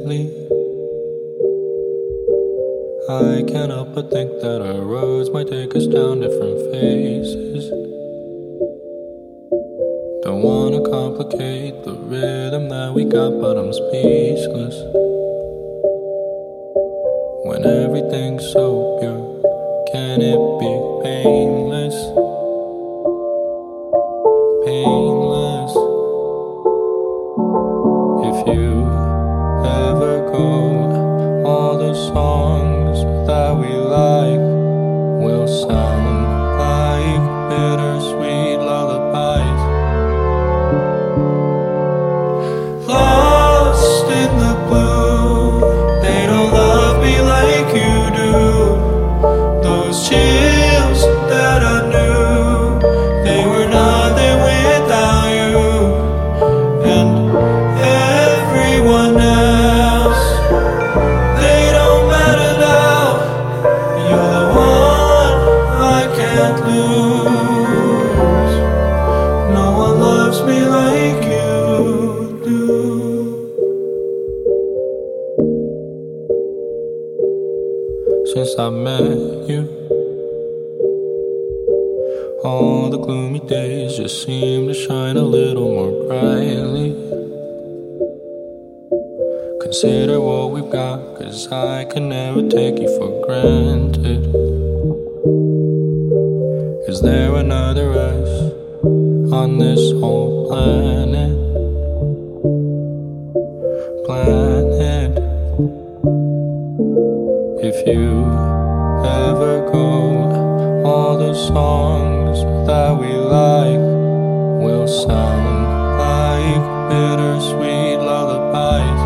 lately. I can't help but think that our roads might take us down different phases. Don't wanna complicate the rhythm that we got, but I'm speechless. When everything's so pure, can it be painless? Painless. If you ever go, all the songs that we like will sound like bittersweet lullabies. Lost in the blue, they don't love me like you do. Those chills that I knew, they were nothing without you. And everyone else, they don't matter now. You're the one I can't lose. No one loves me like you do. Since I met you, all the gloomy days just seem to shine a little more brightly. Consider what we've got, 'cause I can never take you for granted. Is there another us on this whole planet? If you ever go, all the songs that we like will sound like bittersweet lullabies.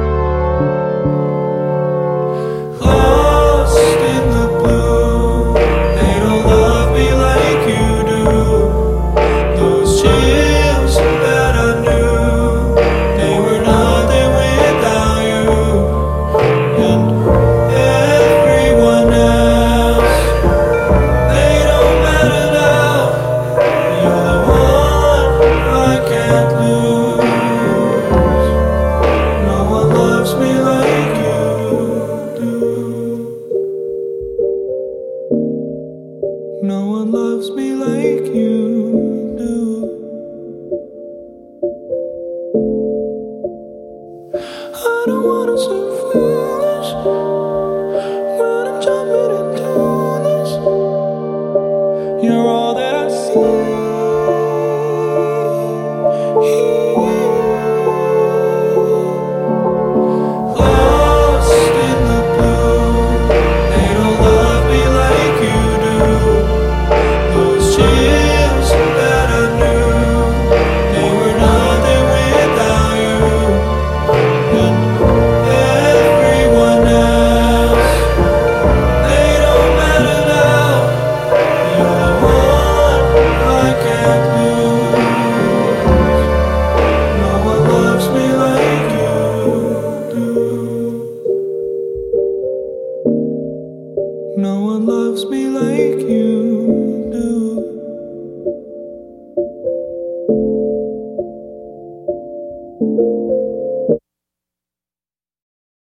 Lost in the blue, they don't love me like you do. Those chills that I knew, they were nothing without you. And everyone else, they don't matter now. You're the one I can't lose. No one loves me like you do. No one loves me like you do. I don't wanna see